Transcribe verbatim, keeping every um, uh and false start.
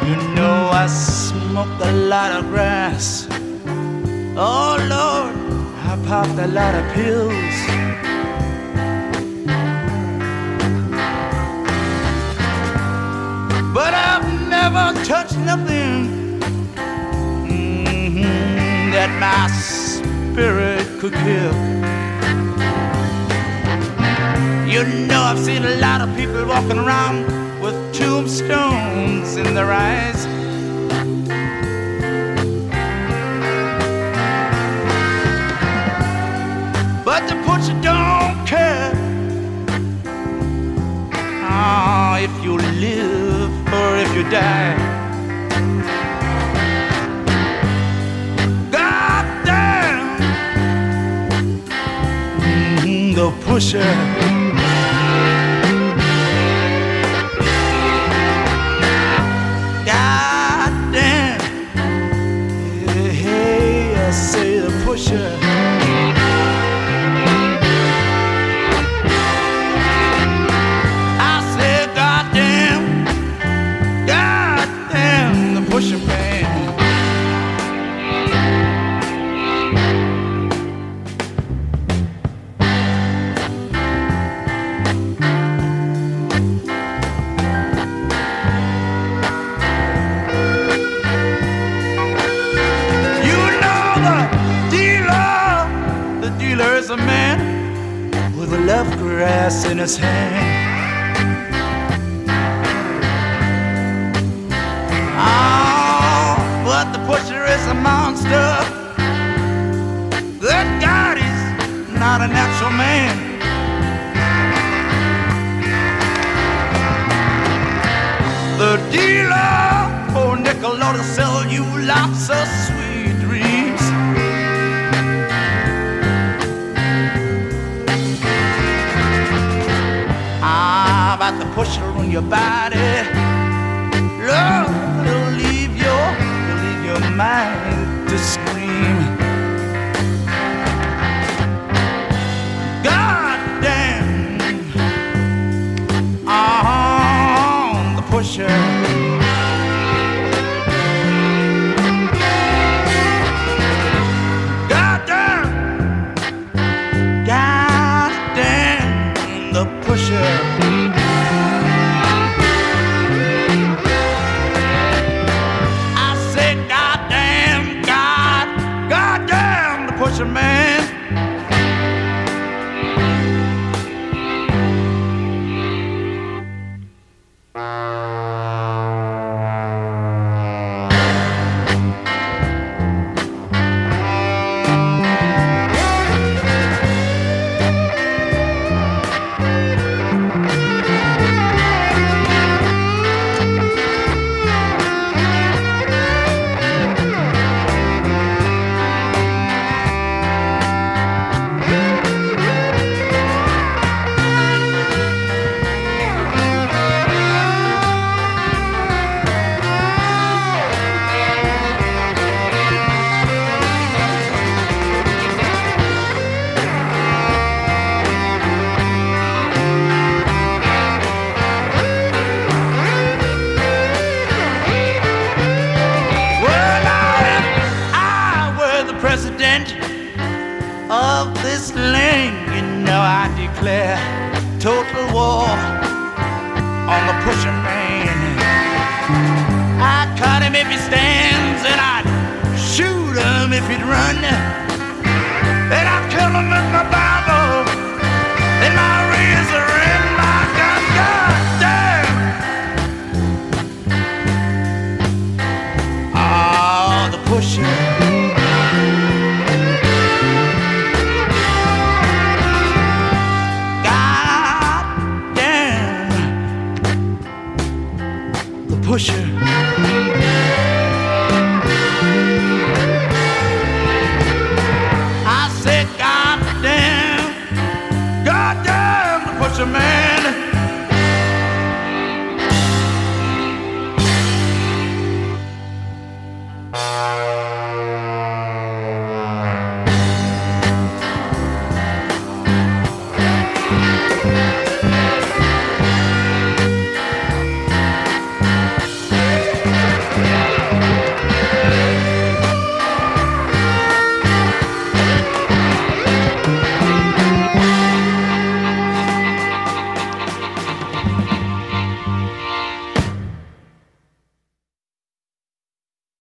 You know I smoked a lot of grass. Oh Lord, I popped a lot of pills. But I've never touched nothing mm-hmm, that my spirit could kill. You know I've seen a lot of people walking around with tombstones in their eyes. But the butcher don't care oh, if you live or if you die. God damn mm-hmm, the pusher. There's a man with a love grass in his hand. Oh, but the pusher is a monster. That God is not a natural man. The dealer for a nickel ought to sell you lots of sweet dreams. About the pusher on your body, Lord, it'll leave your, it'll leave your mind to scream. God damn, oh, the pusher. God damn, God damn, the pusher. Pusher man. Of this land, you know I declare total war on the pusher man. I'd cut him if he stands, and I'd shoot him if he'd run, and I'd kill him with my Bible and my razor and my gun. God damn! Oh, the pusher. Pusher. I said, God damn, God damn, the pusher man.